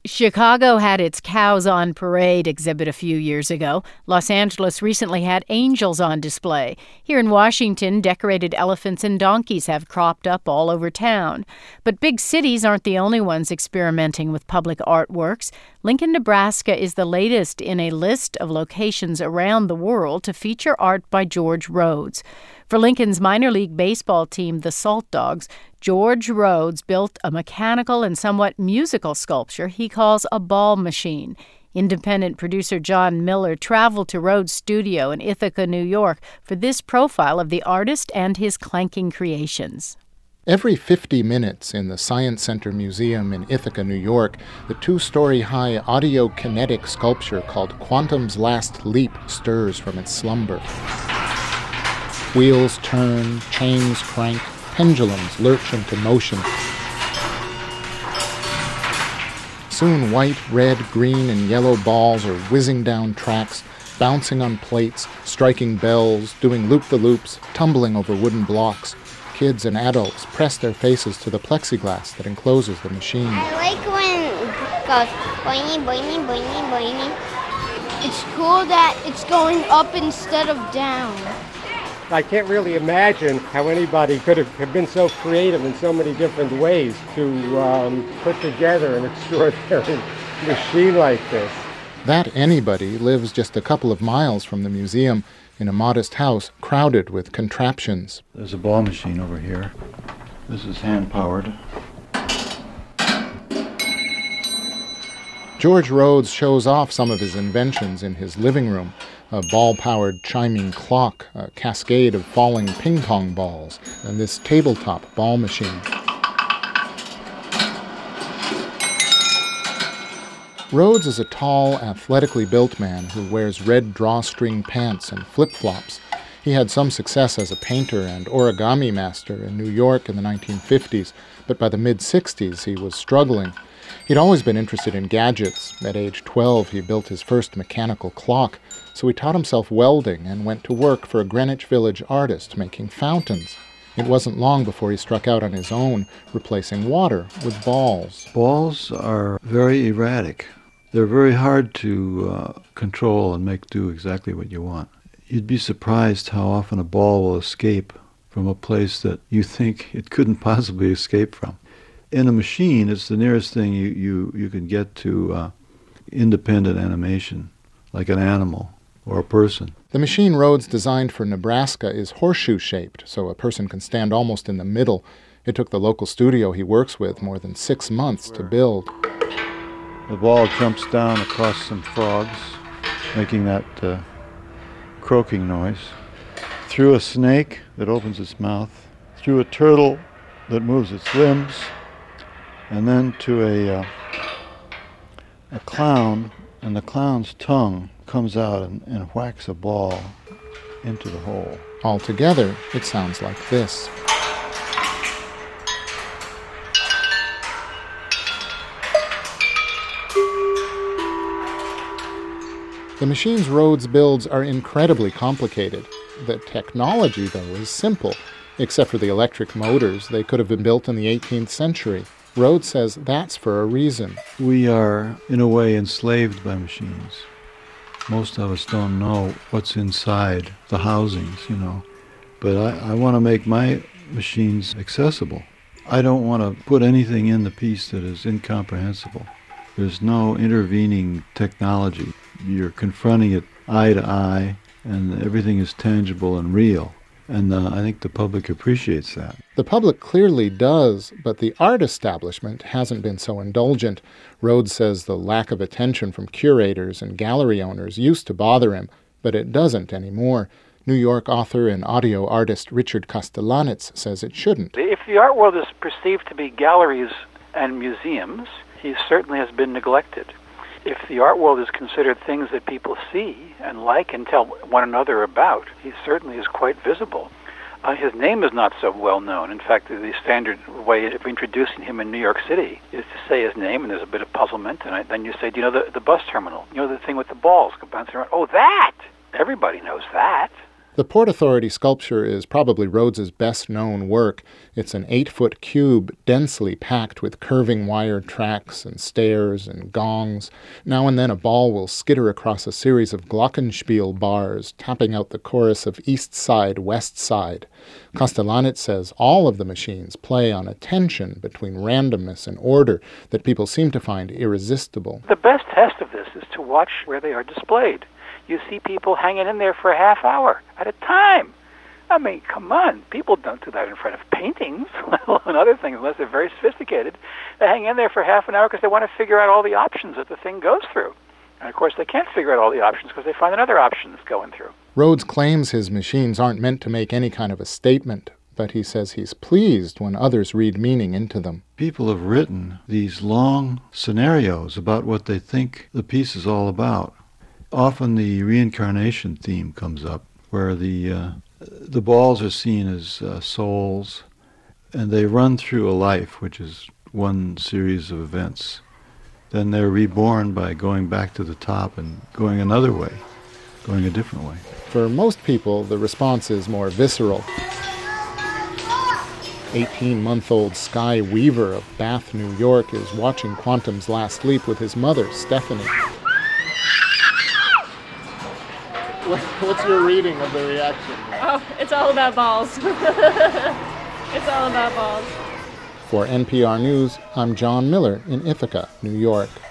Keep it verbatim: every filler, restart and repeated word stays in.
Chicago had its Cows on Parade exhibit a few years ago. Los Angeles recently had angels on display. Here in Washington, decorated elephants and donkeys have cropped up all over town. But big cities aren't the only ones experimenting with public artworks. Lincoln, Nebraska is the latest in a list of locations around the world to feature art by George Rhoads. For Lincoln's minor league baseball team, the Salt Dogs, George Rhoads built a mechanical and somewhat musical sculpture he calls a ball machine. Independent producer John Miller traveled to Rhoads' studio in Ithaca, New York, for this profile of the artist and his clanking creations. Every fifty minutes in the Science Center Museum in Ithaca, New York, the two-story high audio-kinetic sculpture called Quantum's Last Leap stirs from its slumber. Wheels turn, chains crank, pendulums lurch into motion. Soon white, red, green, and yellow balls are whizzing down tracks, bouncing on plates, striking bells, doing loop-the-loops, tumbling over wooden blocks. Kids and adults press their faces to the plexiglass that encloses the machine. I like when it goes boing, boing, boing, boing. It's cool that it's going up instead of down. I can't really imagine how anybody could have, have been so creative in so many different ways to um, put together an extraordinary machine like this. That anybody lives just a couple of miles from the museum in a modest house crowded with contraptions. There's a ball machine over here. This is hand-powered. George Rhoads shows off some of his inventions in his living room. A ball-powered chiming clock, a cascade of falling ping-pong balls, and this tabletop ball machine. Rhoads is a tall, athletically built man who wears red drawstring pants and flip-flops. He had some success as a painter and origami master in New York in the nineteen fifties, but by the mid-sixties he was struggling. He'd always been interested in gadgets. At age twelve, he built his first mechanical clock, so he taught himself welding and went to work for a Greenwich Village artist making fountains. It wasn't long before he struck out on his own, replacing water with balls. Balls are very erratic. They're very hard to uh, control and make do exactly what you want. You'd be surprised how often a ball will escape from a place that you think it couldn't possibly escape from. In a machine, it's the nearest thing you, you, you can get to uh, independent animation, like an animal or a person. The machine Rhoads designed for Nebraska is horseshoe-shaped, so a person can stand almost in the middle. It took the local studio he works with more than six months to build. The ball jumps down across some frogs, making that uh, croaking noise, through a snake that opens its mouth, through a turtle that moves its limbs, and then to a, uh, a clown, and the clown's tongue comes out and, and whacks a ball into the hole. Altogether, it sounds like this. The machines Rhoads builds are incredibly complicated. The technology, though, is simple. Except for the electric motors, they could have been built in the eighteenth century. Rhoads says that's for a reason. We are, in a way, enslaved by machines. Most of us don't know what's inside the housings, you know. But I, I want to make my machines accessible. I don't want to put anything in the piece that is incomprehensible. There's no intervening technology. You're confronting it eye to eye, and everything is tangible and real. And uh, I think the public appreciates that. The public clearly does, but the art establishment hasn't been so indulgent. Rhoads says the lack of attention from curators and gallery owners used to bother him, but it doesn't anymore. New York author and audio artist Richard Castellanetz says it shouldn't. If the art world is perceived to be galleries and museums, he certainly has been neglected. If the art world is considered things that people see and like and tell one another about, he certainly is quite visible. Uh, his name is not so well known. In fact, the standard way of introducing him in New York City is to say his name, and there's a bit of puzzlement, and I, then you say, do you know the, the bus terminal? You know the thing with the balls bouncing around? Oh, that! Everybody knows that. The Port Authority sculpture is probably Rhodes's best-known work. It's an eight-foot cube densely packed with curving wire tracks and stairs and gongs. Now and then a ball will skitter across a series of glockenspiel bars, tapping out the chorus of East Side, West Side. Kostelanetz says all of the machines play on a tension between randomness and order that people seem to find irresistible. The best test of this is to watch where they are displayed. You see people hanging in there for a half hour at a time. I mean, come on. People don't do that in front of paintings, let alone other things, unless they're very sophisticated. They hang in there for half an hour because they want to figure out all the options that the thing goes through. And, of course, they can't figure out all the options because they find another option that's going through. Rhodes claims his machines aren't meant to make any kind of a statement, but he says he's pleased when others read meaning into them. People have written these long scenarios about what they think the piece is all about. Often the reincarnation theme comes up, where the uh, the balls are seen as uh, souls, and they run through a life, which is one series of events. Then they're reborn by going back to the top and going another way, going a different way. For most people, the response is more visceral. eighteen-month-old Sky Weaver of Bath, New York, is watching Quantum's last leap with his mother, Stephanie. What's your reading of the reaction? Oh, it's all about balls. It's all about balls. For N P R News, I'm John Miller in Ithaca, New York.